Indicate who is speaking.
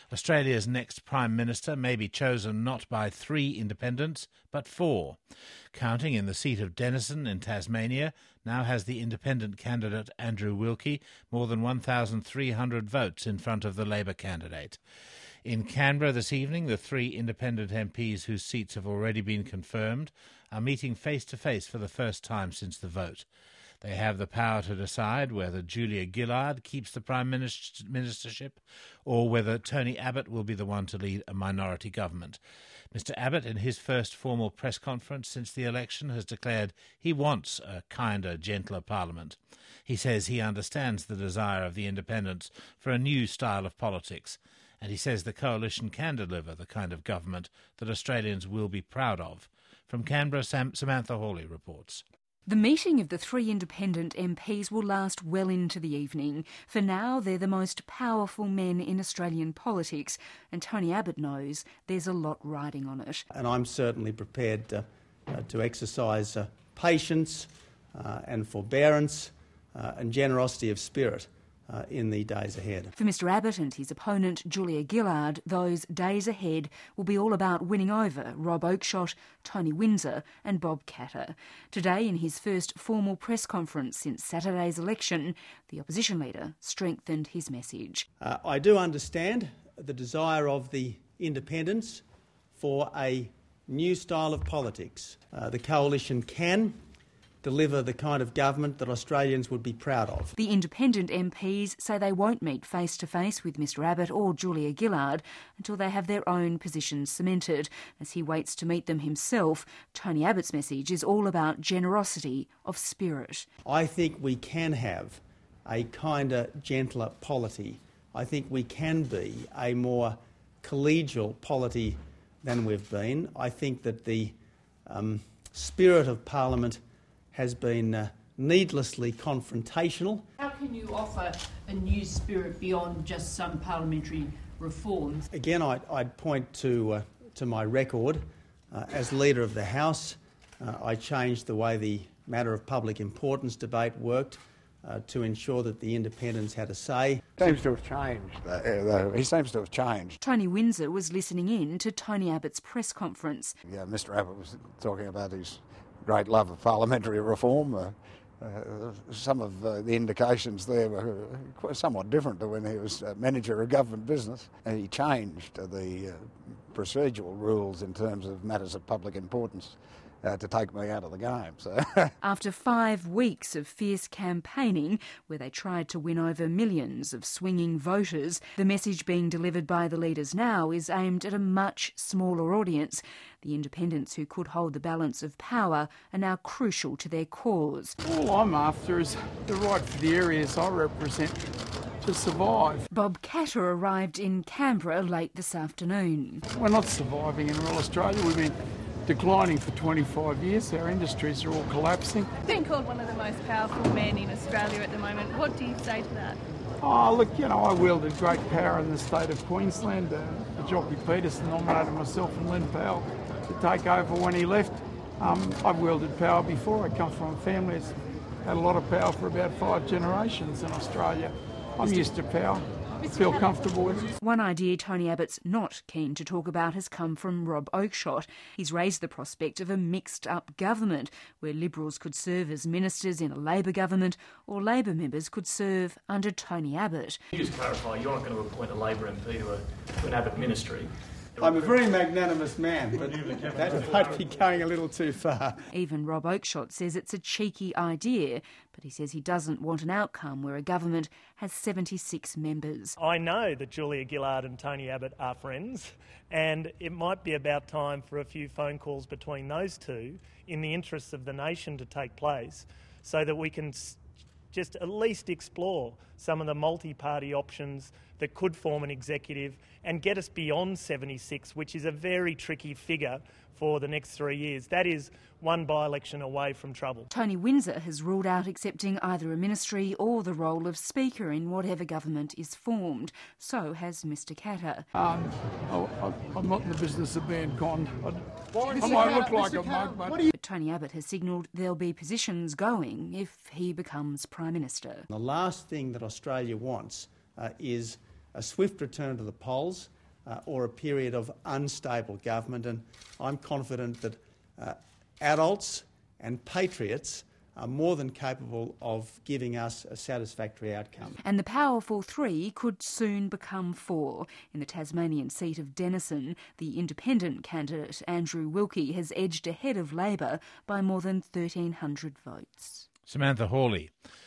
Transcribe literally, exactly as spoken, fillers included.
Speaker 1: Australia's next Prime Minister may be chosen not by three independents, but four. Counting in the seat of Denison in Tasmania now has the independent candidate Andrew Wilkie more than one thousand three hundred votes in front of the Labor candidate. In Canberra this evening, the three independent M Ps whose seats have already been confirmed are meeting face-to-face for the first time since the vote. They have the power to decide whether Julia Gillard keeps the Prime Ministership or whether Tony Abbott will be the one to lead a minority government. Mister Abbott, in his first formal press conference since the election, has declared he wants a kinder, gentler parliament. He says he understands the desire of the independents for a new style of politics, and he says the coalition can deliver the kind of government that Australians will be proud of. From Canberra, Sam- Samantha Hawley reports.
Speaker 2: The meeting of the three independent M Ps will last well into the evening. For now, they're the most powerful men in Australian politics, and Tony Abbott knows there's a lot riding on it.
Speaker 3: And I'm certainly prepared to, uh, to exercise uh, patience uh, and forbearance uh, and generosity of spirit Uh, in the days ahead.
Speaker 2: For Mister Abbott and his opponent Julia Gillard, those days ahead will be all about winning over Rob Oakeshott, Tony Windsor and Bob Katter. Today, in his first formal press conference since Saturday's election, the opposition leader strengthened his message.
Speaker 3: Uh, I do understand the desire of the independents for a new style of politics. Uh, the coalition can deliver the kind of government that Australians would be proud of.
Speaker 2: The independent M Ps say they won't meet face-to-face with Mister Abbott or Julia Gillard until they have their own positions cemented. As he waits to meet them himself, Tony Abbott's message is all about generosity of spirit.
Speaker 3: I think we can have a kinder, gentler polity. I think we can be a more collegial polity than we've been. I think that the um, spirit of Parliament has been uh, needlessly confrontational.
Speaker 4: How can you offer a new spirit beyond just some parliamentary reforms?
Speaker 3: Again, I'd, I'd point to, uh, to my record. Uh, as Leader of the House, uh, I changed the way the matter of public importance debate worked uh, to ensure that the independents had a say.
Speaker 5: Seems to have changed, though. He seems to have changed.
Speaker 2: Tony Windsor was listening in to Tony Abbott's press conference.
Speaker 5: Yeah, Mister Abbott was talking about his great love of parliamentary reform. Uh, uh, some of uh, the indications there were uh, somewhat different to when he was uh, manager of government business. And he changed uh, the uh, procedural rules in terms of matters of public importance uh, to take me out of the game. So.
Speaker 2: After five weeks of fierce campaigning, where they tried to win over millions of swinging voters, the message being delivered by the leaders now is aimed at a much smaller audience. The independents who could hold the balance of power are now crucial to their cause.
Speaker 6: All I'm after is the right for the areas I represent to survive.
Speaker 2: Bob Katter arrived in Canberra late this afternoon.
Speaker 6: We're not surviving in rural Australia. We've been declining for twenty-five years. Our industries are all collapsing.
Speaker 7: Being called one of the most powerful men in Australia at the moment, what do you say to that?
Speaker 6: Oh, look, you know, I wielded great power in the state of Queensland. Uh, Jockey Peterson nominated myself and Lynn Powell to take over when he left. Um, I've wielded power before. I come from a family that's had a lot of power for about five generations in Australia. I'm used to power. I feel comfortable with it.
Speaker 2: One idea Tony Abbott's not keen to talk about has come from Rob Oakeshott. He's raised the prospect of a mixed-up government where Liberals could serve as ministers in a Labor government or Labor members could serve under Tony Abbott.
Speaker 8: Can you just clarify, you're not going to appoint a Labor M P to, a, to an Abbott ministry?
Speaker 3: I'm a very magnanimous man, but that might be going a little too far.
Speaker 2: Even Rob Oakeshott says it's a cheeky idea, but he says he doesn't want an outcome where a government has seventy-six members.
Speaker 9: I know that Julia Gillard and Tony Abbott are friends, and it might be about time for a few phone calls between those two in the interests of the nation to take place so that we can just at least explore some of the multi-party options that could form an executive and get us beyond seventy-six, which is a very tricky figure for the next three years. That is one by-election away from trouble.
Speaker 2: Tony Windsor has ruled out accepting either a ministry or the role of Speaker in whatever government is formed. So has Mister Katter.
Speaker 6: Um, I, I'm not in the business of being conned. I, I might look like a mug, but...
Speaker 2: but Tony Abbott has signalled there'll be positions going if he becomes Prime Minister.
Speaker 3: The last thing that Australia wants uh, is a swift return to the polls uh, or a period of unstable government. And I'm confident that uh, adults and patriots are more than capable of giving us a satisfactory outcome.
Speaker 2: And the powerful three could soon become four. In the Tasmanian seat of Denison, the independent candidate Andrew Wilkie has edged ahead of Labor by more than thirteen hundred votes.
Speaker 1: Samantha Hawley.